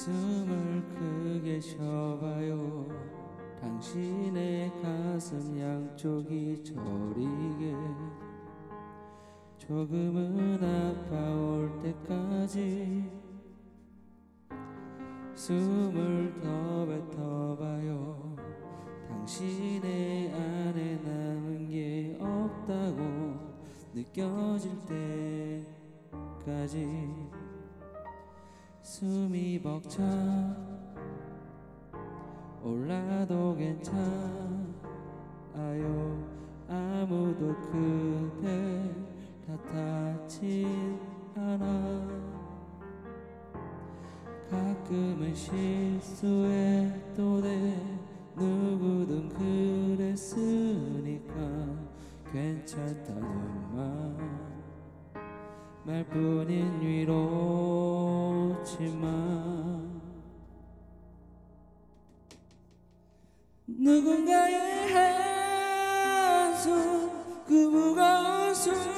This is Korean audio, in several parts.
숨을 크게 쉬어봐요. 당신의 가슴 양쪽이 저리게 조금은 아파올 때까지 숨을 더 뱉어봐요. 당신의 안에 남은 게 없다고 느껴질 때까지 숨이 벅차 올라도 괜찮아요. 아무도 그댈 탓하진 않아. 가끔은 실수해도 돼. 누구든 그랬으니까 괜찮다는 말뿐인 위로지만 누군가의 한숨 그 무거운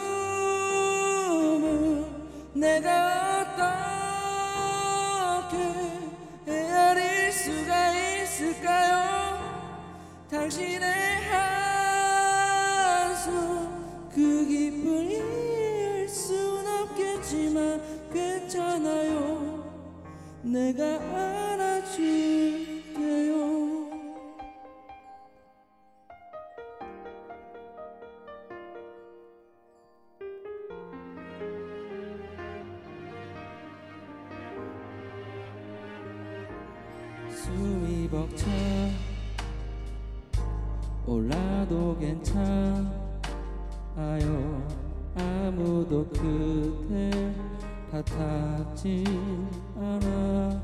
숨을 내가 어떻게 헤아릴 수가 있을까요? 당신의 한숨 그 기쁨을 이해할 순 없겠지만 괜찮아요. 내가 안아줄게요. 숨이 벅차 올라도 괜찮아요. 아무도 그댈 탓하진 않아.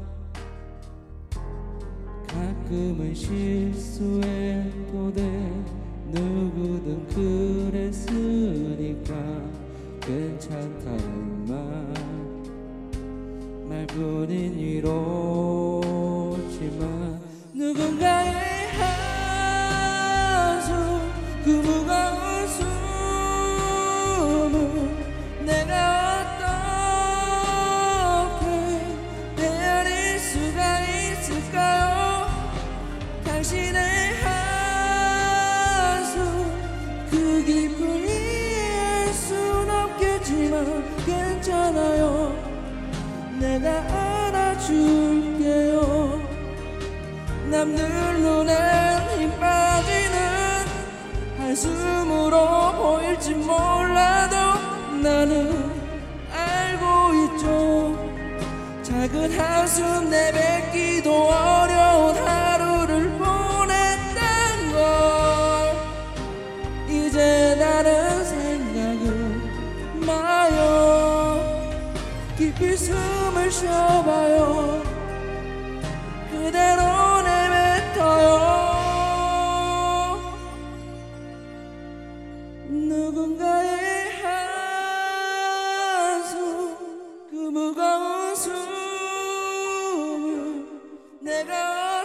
가끔은 실수해도 돼. 누구든 그랬으니까 괜찮다는 말뿐인 위로지만 누군가의 한숨 그 무거운 숨을 내가 어떻게 헤아릴 수가 있을까요? 당신의 한숨 그 기쁨을 이해할 순 없겠지만 괜찮아요. 내가 안아줄게요. 남들 눈엔 힘 빠지는 한숨으로 보일지 몰라도 나는 알고 있죠. 작은 한숨 내뱉기도 어려운 하루를 보냈단 걸. 이제 다른 생각은 마요. 깊이 숨을 쉬어봐요. 그대로 내뱉어요. 누군가의 한숨 그 무거운 숨을 내가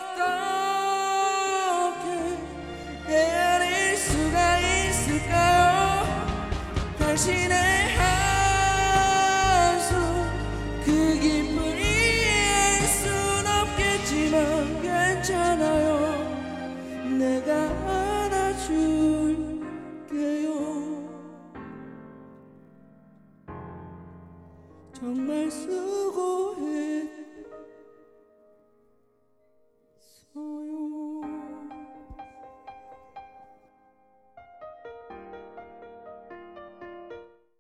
어떻게 헤아릴 수가 있을까요? 당신의 한숨 그 기쁨을 이해할 순 없겠지만 괜찮아요. 내가 안아줄게요. 정말 수고했